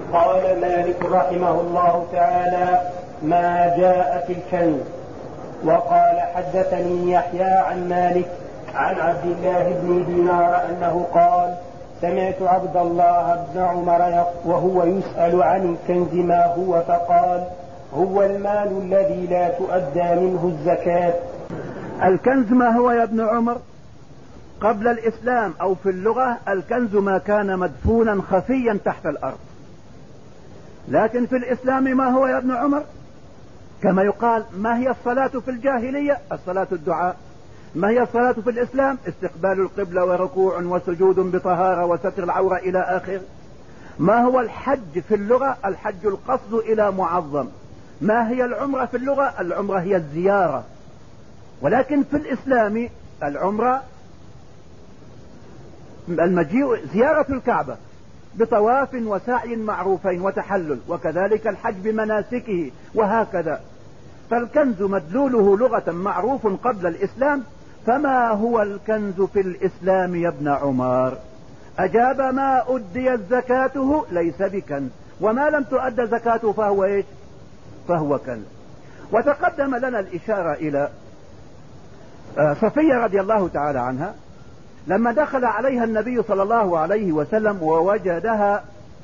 قال مالك رحمه الله تعالى: ما جاء في الكنز. وقال: حدثني يحيى عن مالك عن عبد الله بن دينار أنه قال: سمعت عبد الله بن عمر وهو يسأل عن الكنز ما هو، فقال: هو المال الذي لا تؤدى منه الزكاة. الكنز ما هو يا ابن عمر؟ قبل الإسلام أو في اللغة الكنز ما كان مدفونا خفيا تحت الأرض، لكن في الإسلام ما هو يا ابن عمر؟ كما يقال: ما هي الصلاة في الجاهلية؟ الصلاة الدعاء. ما هي الصلاة في الإسلام؟ استقبال القبلة وركوع وسجود بطهارة وستر العورة إلى آخر. ما هو الحج في اللغة؟ الحج القصد إلى معظم. ما هي العمرة في اللغة؟ العمرة هي الزيارة. ولكن في الإسلام العمرة المجيء زيارة الكعبة بطواف وسعي معروفين وتحلل، وكذلك الحج بمناسكه وهكذا. فالكنز مدلوله لغة معروف قبل الإسلام. فما هو الكنز في الإسلام يا ابن عمر؟ أجاب: ما أدي زكاته ليس بكنز، وما لم تؤد زكاته فهو إيش؟ فهو كنز. وتقدم لنا الإشارة إلى صفية رضي الله تعالى عنها لما دخل عليها النبي صلى الله عليه وسلم ووجدها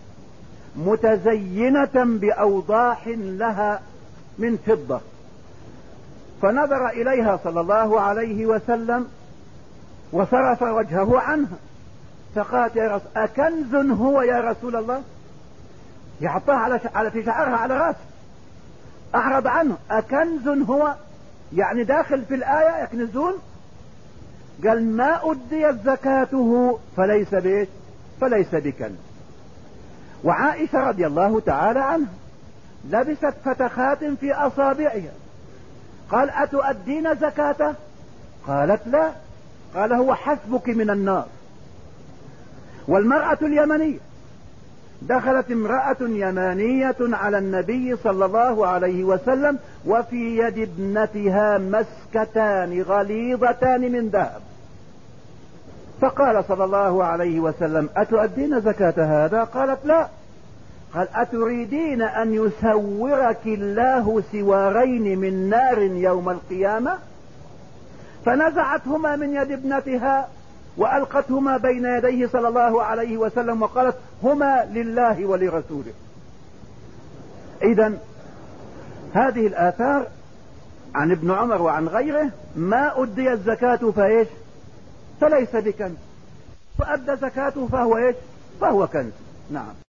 متزينة بأوضاح لها من فضة، فنظر إليها صلى الله عليه وسلم وصرف وجهه عنها، فقالت: يا رسول أكنز هو يا رسول الله؟ يعطاها على في شعرها على رأسه، أعرض عنه. أكنز هو؟ يعني داخل في الآية يكنزون؟ قال: ما أديت زكاته فليس بيت فليس بكنز. وعائشة رضي الله تعالى عنها لبست فتخات في أصابعها، قال: أتؤدين زكاته؟ قالت: لا. قال: هو حسبك من النار. والمرأة اليمنية دخلت امرأة يمانية على النبي صلى الله عليه وسلم وفي يد ابنتها مسكتان غليظتان من ذهب، فقال صلى الله عليه وسلم: أتؤدين زكاة هذا؟ قالت: لا. قال: أتريدين أن يسورك الله سوارين من نار يوم القيامة؟ فنزعتهما من يد ابنتها وألقتهما بين يديه صلى الله عليه وسلم وقالت: هما لله ولرسوله. إذن هذه الآثار عن ابن عمر وعن غيره: ما أدي الزكاة فإيش؟ فليس بكنز، وأدى زكاته فهو إيش؟ فهو كنز. نعم.